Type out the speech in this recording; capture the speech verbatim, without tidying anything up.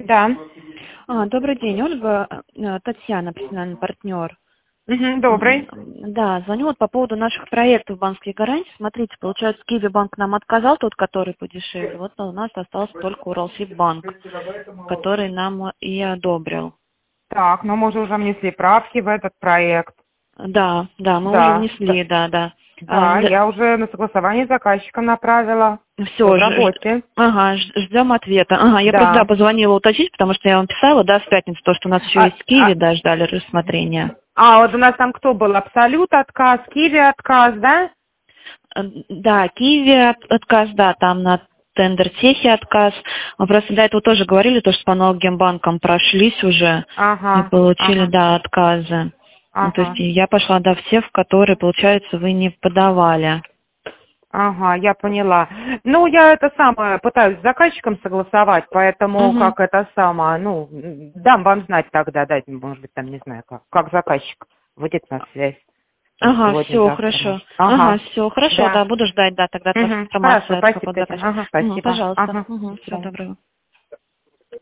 Да. А, добрый день, Ольга, э, Татьяна, профессиональный партнер. Мгм, добрый. М, Да, звоню вот по поводу наших проектов банковских гарантий. Смотрите, получается, Киви банк нам отказал, тот, который подешевле. Вот у нас остался только Уралсиб банк, который нам и одобрил. Так, ну мы же уже внесли правки в этот проект. Да, да, мы уже Да, да, внесли, да, да. да, я уже на согласование заказчика направила. Все в Все, работе. ага, ж- ждем ответа. Ага, я просто да, Да. позвонила уточнить, потому что я вам писала, да, в пятницу, то, что у нас еще А, есть Киви, а, да, ждали рассмотрения. а вот у нас там кто был? Абсолют отказ, Киви отказ, да? Э, Да, Киви от- отказ, да, там на тендер техи отказ. Мы просто до этого тоже говорили, то, что по многим банкам прошлись уже и Ага, получили, ага, да, отказы. Ну, то есть ага. я пошла, да, все, в которые, получается, вы не подавали. Ага, я поняла. Ну, я это самое пытаюсь с заказчиком согласовать, поэтому Угу. как это самое, ну, м, дам вам знать тогда, дать, может быть, там, не знаю, как, как заказчик выйдет на связь. Там Ага, все, сегодня-завтра, хорошо. может. Ага, Ага, все, хорошо, да. да, буду ждать, да, тогда от вас Угу. Хорошо, информации от спасибо, какого Татьяна. заказчика. Ага, Угу, спасибо. пожалуйста. Ага, Угу, до всего свидания. доброго.